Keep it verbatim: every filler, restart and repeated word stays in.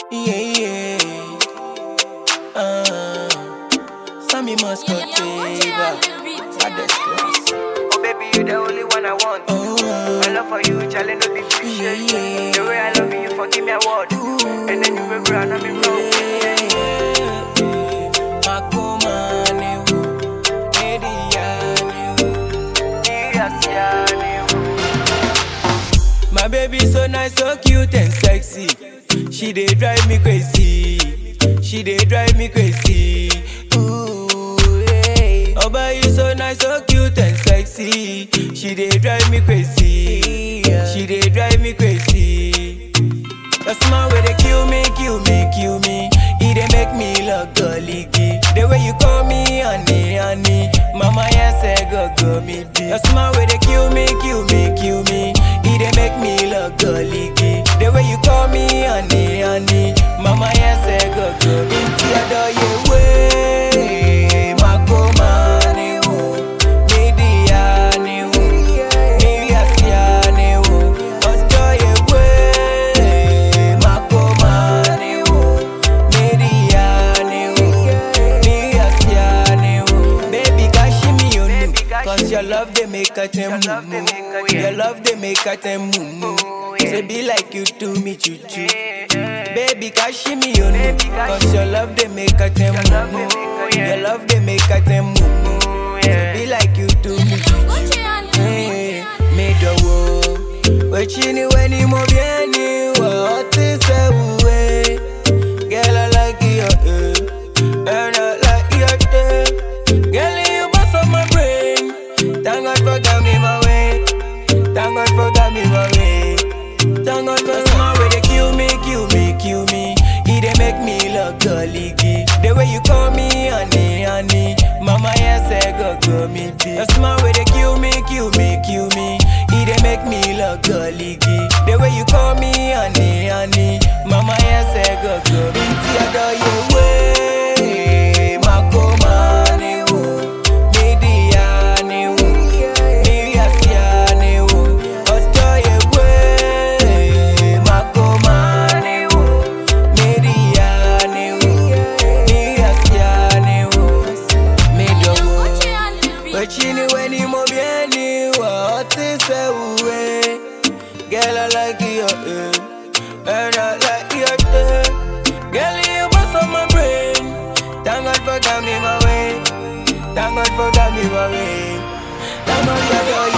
Yeah, yeah. Uh, Sammy must go favor. Saddest class. Oh baby, you the only one I want. Oh, My love for you, challenge no be yeah, fiction. yeah. The way I love you, you forgive me a word. And then you regret and I'm in wrong. My baby so nice, so cute and sexy. She dey drive me crazy. She dey drive me crazy. Ooh, hey. Oh, but you so nice, so cute and sexy. She dey drive me crazy. She dey drive me crazy. Your smile way they kill me, kill me, kill me. It dey make me look goligi. The way you call me honey, honey. Mama yes, I go go me be. Your smile way they kill me, kill me, kill me. It dey make me look goligi. The way you call me honey, honey. Mama yes, I go go me. Inti adore you way, makoma ni wo, media ni wo, media sia ni wo. Adore you way, makoma ni wo, media ni wo, media sia ni wo. Baby, cash me you know, cause your love they make a tem mumu. Your love they make a tem mumu. Say be like you do me choo choo. Baby, cash me you know, cause your love they make a tem mumu. Your love they make a tem mumu. Say be like you do me choo choo. Hey, me do wo, we chini weni mo bieni wa oti se uwe. Girl I like you, eh, and I like you, eh. Girl you bust on my brain. Thank God for got me my way. Thank God for got me my way. Thank God for smile way they kill me, kill me, kill me. It dey make me look goligi. The way you call me honey, honey. Mama yes I go go me be. Your smile way they kill me, kill me, kill me. It dey make me look goligi. The way you call me honey, honey. Mama yes I go go me. Inti adore you way, makoma ni wo, media ni wo, media sia ni wo. Adore you way, makoma ni wo, media ni wo, media sia ni wo. Me do wo, we chini weni mo bieni wa oti se uwe. Girl I like you, eh, and I like you, eh. Girl you bust on my brain. Thank God for got me my way. Thank God for got me my way. Thank God for got